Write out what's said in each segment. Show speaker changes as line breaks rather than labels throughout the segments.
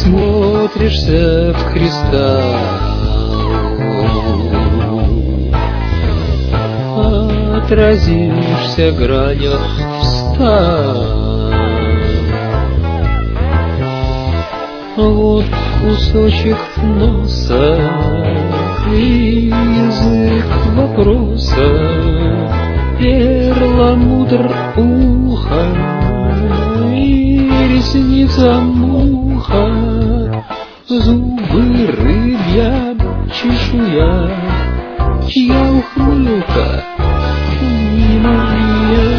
всмотришься в Христа, отразишься в гранях ста. Вот кусочек носа и язык вопроса, перламутр уха и ресница муха, зубы рыбья чешуя, чья ухмылка не моя.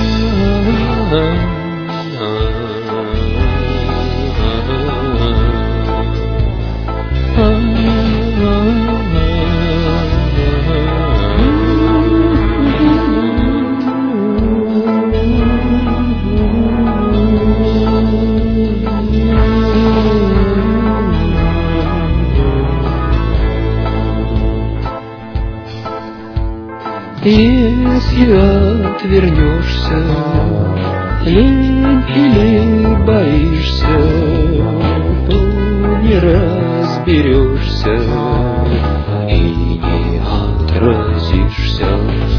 Если отвернешься, лень или боишься, то не разберешься и не отразишься.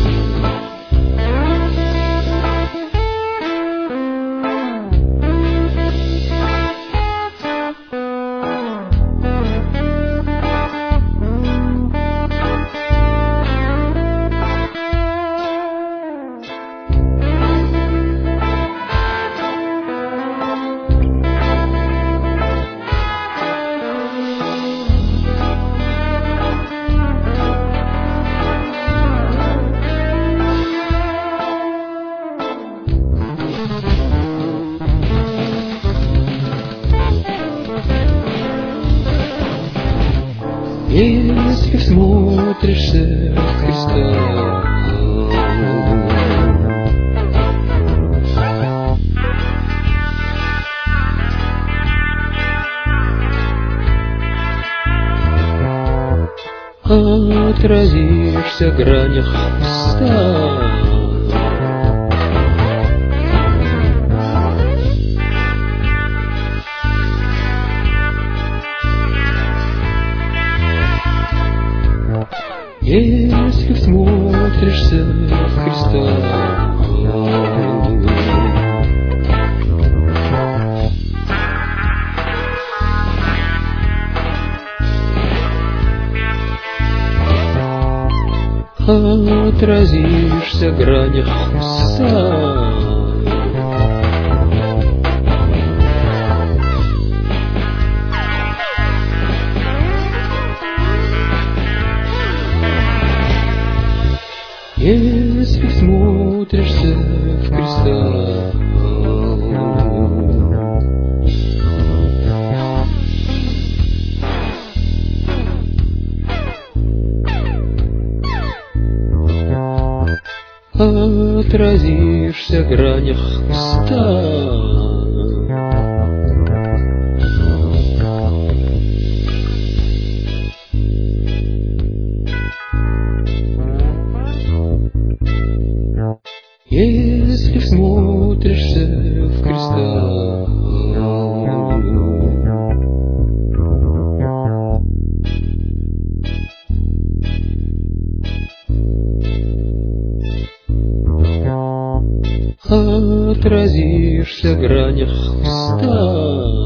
Если всмотришься в Христа, отразишься в гранях ста. Если всмотришься в Христа, отразишься в гранях ста. Если всмотришься в Христа, отразишься в гранях ста. Если всмотришься в Христа, отразишься в гранях ста.